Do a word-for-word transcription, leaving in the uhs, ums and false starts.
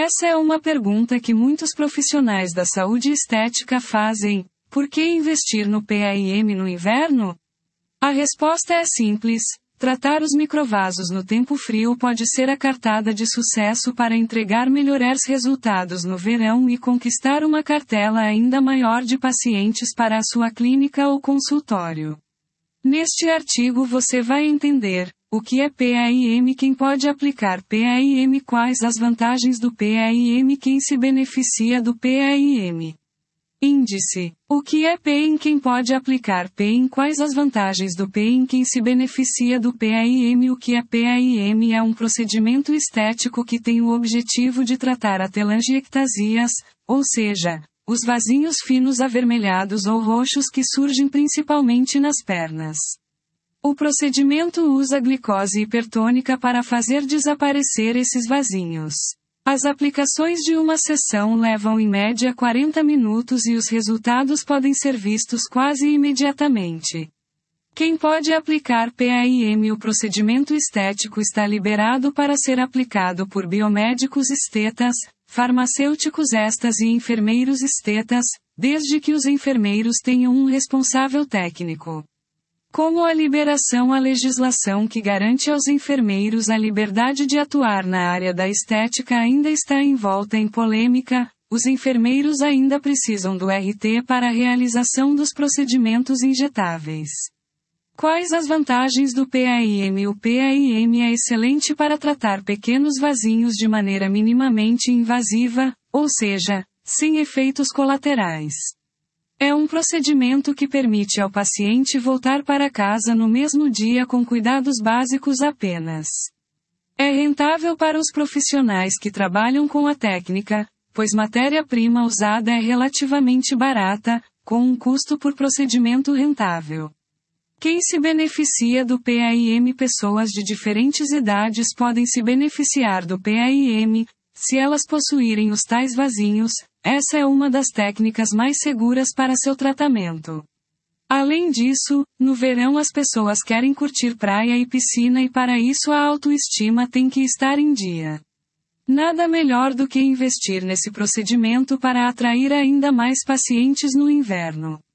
Essa é uma pergunta que muitos profissionais da saúde estética fazem: por que investir no P A I M no inverno? A resposta é simples: tratar os microvasos no tempo frio pode ser a cartada de sucesso para entregar melhores resultados no verão e conquistar uma cartela ainda maior de pacientes para a sua clínica ou consultório. Neste artigo você vai entender o que é P A I M, quem pode aplicar P A I M, quais as vantagens do P A I M, quem se beneficia do P A I M. Índice. O que é P A I M, quem pode aplicar P A I M, quais as vantagens do P A I M, quem se beneficia do P A I M. O que é P A I M? É um procedimento estético que tem o objetivo de tratar a telangiectasias, ou seja, os vasinhos finos avermelhados ou roxos que surgem principalmente nas pernas. O procedimento usa glicose hipertônica para fazer desaparecer esses vasinhos. As aplicações de uma sessão levam em média quarenta minutos e os resultados podem ser vistos quase imediatamente. Quem pode aplicar P A I M? O procedimento estético está liberado para ser aplicado por biomédicos estetas, farmacêuticos estas e enfermeiros estetas, desde que os enfermeiros tenham um responsável técnico. Como a liberação, a legislação que garante aos enfermeiros a liberdade de atuar na área da estética ainda está envolta em polêmica, os enfermeiros ainda precisam do R T para a realização dos procedimentos injetáveis. Quais as vantagens do P A I M? O P A I M é excelente para tratar pequenos vasinhos de maneira minimamente invasiva, ou seja, sem efeitos colaterais. É um procedimento que permite ao paciente voltar para casa no mesmo dia com cuidados básicos apenas. É rentável para os profissionais que trabalham com a técnica, pois matéria-prima usada é relativamente barata, com um custo por procedimento rentável. Quem se beneficia do P A I M? Pessoas de diferentes idades podem se beneficiar do P A I M, se elas possuírem os tais vasinhos. Essa é uma das técnicas mais seguras para seu tratamento. Além disso, no verão as pessoas querem curtir praia e piscina e para isso a autoestima tem que estar em dia. Nada melhor do que investir nesse procedimento para atrair ainda mais pacientes no inverno.